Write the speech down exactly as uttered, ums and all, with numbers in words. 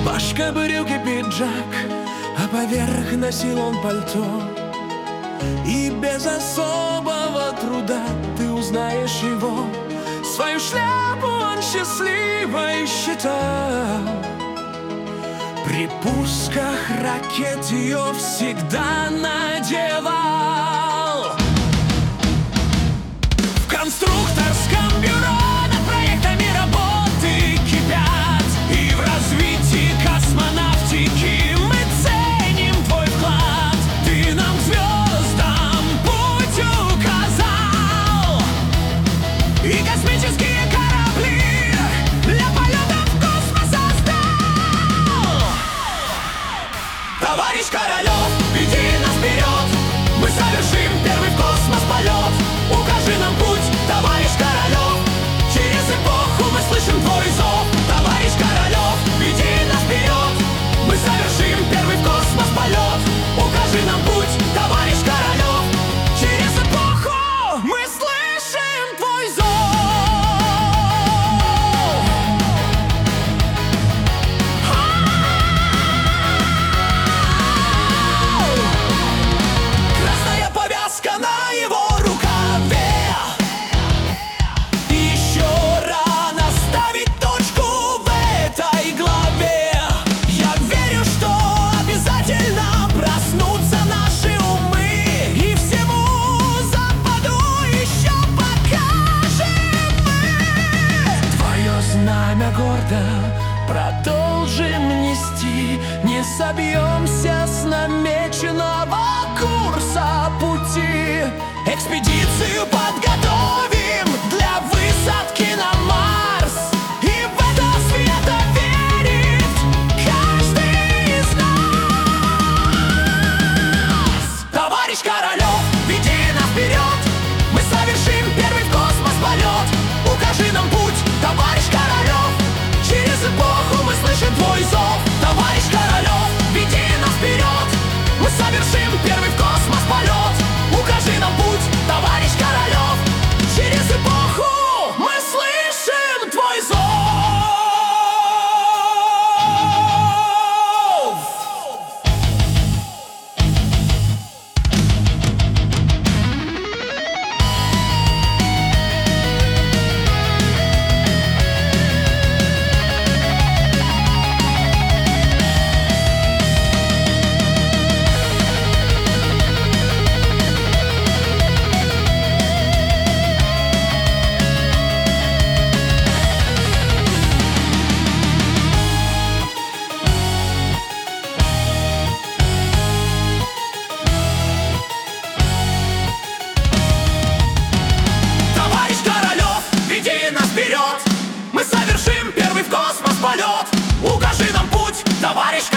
Рубашка, брюки, пиджак, а поверх носил он пальто. И без особого труда ты узнаешь его. Свою шляпу он счастливой считал. При пусках ракет ее всегда надевал. В конструкторском бюро над проектами работы кипят. И в развитии космонавтики мы ценим твой вклад. Ты нам к звездам путь указал. И космические корабли для полета в космос создал. Товарищ Королёв, веди нас вперед. Мы совершим первый в космос полет. Укажи нам путь, товарищ Королёв. Через эпоху мы слышим твой зов. Товарищ Королёв, веди нас вперед. Мы совершим первый в космос полет. Укажи нам путь, товарищ Королёв. Через эпоху мы слышим твой зов. Красная повязка на его рукаве. Еще рано ставить точку в этой главе. Я верю, что обязательно проснутся наши умы. И всему Западу еще покажем мы. Твое знамя гордо продолжим нести. Не собьемся с намеченного курса пути. Экспедицию подготовим для высадки на Марс. И в это свято верит каждый из нас. Товарищ Королёв, веди нас вперед. Мы совершим первый в космос полет. Укажи нам путь, товарищ Королёв. Через эпоху мы слышим твой зов. Товарищ Королёв, веди нас вперед. Мы совершим первый в космос полет. Укажи нам путь, товарищ Королёв. Через эпоху мы слышим твой зов. Товарищ Королёв, веди нас вперед. Мы совершим первый в космос полет. Укажи нам путь, товарищ Королёв.